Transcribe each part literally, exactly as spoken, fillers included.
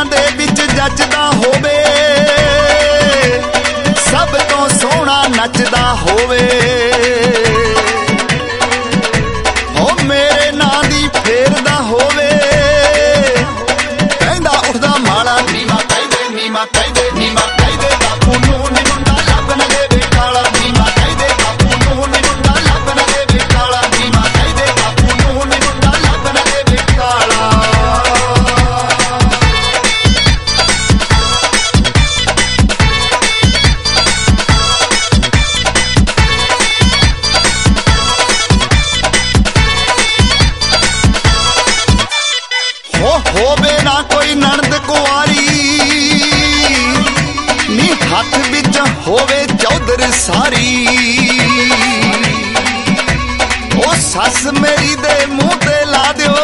ਕੁੜੀਆਂ ਦੇ ਵਿੱਚ ਜੱਜਦਾ ਹੋਵੇ, ਸਭ ਤੋਂ ਸੋਹਣਾ ਨੱਚਦਾ ਹੋਵੇ। ਹੋ ਮੇਰੇ ਨਾਂ ਦੀ ਫੇਰਦਾ ਹੋਵੇ, ਕਹਿੰਦਾ ਉੱਠਦਾ ਮਾਲਾ ਨੀਮਾ ਕਹਿੰਦੇ ਨੀਮਾ ਕਹਿੰਦੇ ਨੀਮਾ ਕਹਿੰਦੇ ਬਾਪੂ ਨੂੰ ਨੀ ਮੁੰਡਾ ਲੱਭ ਨਾ ਦੇਵੇ ਕਾਲਾ। ਨੀਮਾ ਕਹਿੰਦੇ ਬਾਪੂ ਨੂੰ ਨੀ ਮੁੰਡਾ ਲੱਭ ਨਾ ਦੇਵੇ ਕਾਲਾ। ਨੀਮਾ ਕਹਿੰਦੇ ਬਾਪੂ ਨੂੰ ਨੀ ਮੁੰਡਾ ਲੱਭ ਨਾ ਦੇਵੇ ਕਾਲਾ। ਹੋਵੇ ਨਾ ਕੋਈ ਨਣਦ ਕੁਆਰੀ ਨੀ ਹੱਥ ਵਿੱਚ ਹੋਵੇ ਚੌਧਰ ਸਾਰੀ। ਉਹ ਸੱਸ ਮੇਰੀ ਦੇ ਮੂੰਹ ਤੇ ਲਾ ਦਿਓ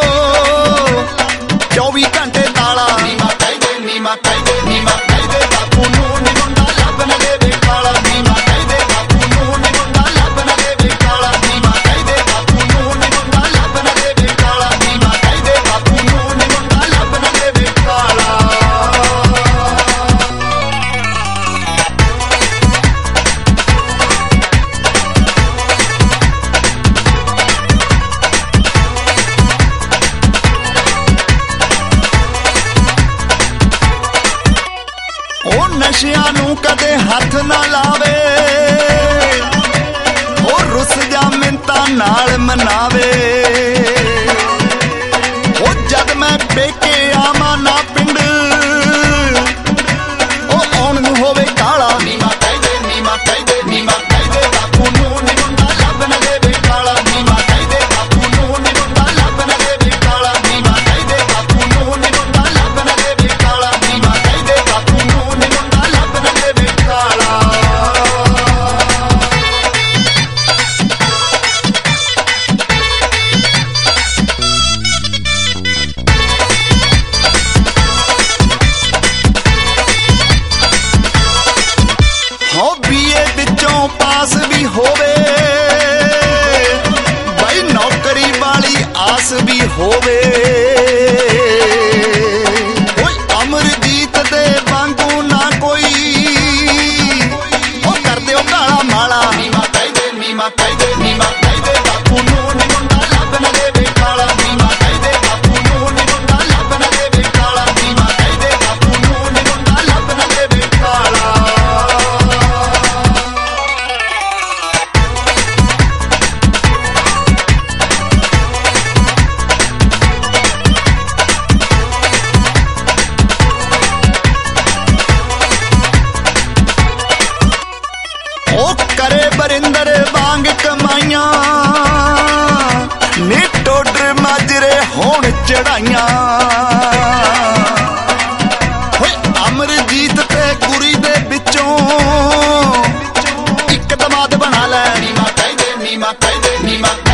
ਚੌਵੀ ਘੰਟੇ ਤਾਲਾ। ਨੀਮਾ ਕਹਿੰਦੇ ਨੀਮਾ ਕਹਿੰਦੇ ਨੀਮਾ ਕਹਿੰਦੇ ਬਾਪੂ ਨੂੰ ਨੀ ਮੁੰਡਾ ਲੱਭ ਨਾ ਦੇਵੇ ਕਾਲਾ। ਨੀਮਾ ਕਹਿੰਦੇ ਬਾਪੂ ਨੂੰ ਨੀ ਮੁੰਡਾ ਲੱਭ ਨਾ ਦੇਵੇ ਕਾਲਾ। ਨੀਮਾ ਕਹਿੰਦੇ ਬਾਪੂ ਨੂੰ ਨੀ ਮੁੰਡਾ ਲੱਭ ਨਾ ਦੇਵੇ ਕਾਲਾ। ਨੀਮਾ ਕਹਿੰਦੇ ਬਾਪੂ ਨੂੰ ਨੀ ਮੁੰਡਾ ਲੱਭ ਨਾ ਦੇਵੇ ਕਾਲਾ। ਉਹ ਨਸ਼ਿਆਂ ਨੂੰ ਕਦੇ ਹੱਥ ਨਾ ਲਾਵੇ, ਉਹ ਰੁੱਸ ਜਾ ਮਿੰਤਾਂ ਨਾਲ ਮਨਾਵੇ। ਉਹ ਜਦ ਮੈਂ ਪੇਕੇ ਆਵਾਂ ਨਾ ਪਿੰਡ, ਉਹ ਆਉਣ ਨੂੰ ਹੋਵੇ ਕਾਲਾ। ਨੀਮਾ ਕਹਿੰਦੇ ਨੀਮਾ ਕਹਿੰਦੇ ਨੀਮਾ ਕਹਿੰਦੇ ਬਾਪੂ ਨੂੰ ਨੀ ਮੁੰਡਾ ਲੱਭ ਨਾ ਦੇਵੇ ਕਾਲਾ। ਨੀਮਾ ਕਹਿੰਦੇ ਬਾਪੂ ਨੂੰ ਨੀ ਮੁੰਡਾ ਲੱਭ ਨਾ ਦੇਵੇ ਕਾਲਾ। ਨੀਮਾ ਕਹਿੰਦੇ ਬਾਪੂ ਨੂੰ ਨੀ ਮੁੰਡਾ ਲੱਭ ਨਾ ਦੇਵੇ ਕਾਲਾ। ਨੀਮਾ ਕਹਿੰਦੇ ਬਾਪੂ ਨੂੰ ਨੀ ਮੁੰਡਾ ਲੱਭ ਨਾ ਦੇਵੇ ਕਾਲਾ। ਹੋ ਬੀਏ ਵਿੱਚੋਂ ਪਾਸ ਵੀ ਹੋਵੇ, ਬਈ ਨੌਕਰੀ ਵਾਲੀ ਆਸ ਵੀ ਹੋਵੇ। ਓਏ ਅਮਰਜੀਤ ਦੇ ਵਾਂਗੂ ਨਾ ਕੋਈ ਉਹ ਕਰ ਦਿਓ ਕਾਲਾ ਮਾਲਾ। ਨੀਮਾ ਕਹਿੰਦੇ ਨੀਮਾ ਕਹਿੰਦੇ ਨੀਮਾ ਕਹਿੰਦੇ ਬਾਪੂ ਨੂੰ ਨੀ ਮੁੰਡਾ ਲੱਭ ਨਾ ਦੇਵੇ ਕਾਲਾ। ਨੀਮਾ ਕਹਿੰਦੇ ਬਾਪੂ ਨੂੰ ਨੀ ਮੁੰਡਾ ਲੱਭ ਨਾ ਦੇਵੇ ਕਾਲਾ। ਨੀਮਾ ਕਹਿੰਦੇ ਬਾਪੂ ਨੂੰ ਨੀ ਮੁੰਡਾ ਲੱਭ ਨਾ ਦੇਵੇ ਕਾਲਾ। ਉਹ ਕਰੇ ਬਰਿੰਦਰ ਵਾਂਗ ਕਮਾਈਆਂ ਨੀ ਟੋਡਰ ਮਾਜਰੇ ਹੋਣ ਚੜਾਈਆਂ। ਹੋਏ ਅਮਰਜੀਤ ਤੇ ਗੁਰੀ ਦੇ ਵਿੱਚੋਂ ਇੱਕ ਦਮਾਦ ਬਣਾ ਲੈ। ਨੀਮਾ ਕਹਿੰਦੇ ਨੀਮਾ ਕਹਿੰਦੇ ਨੀਮਾ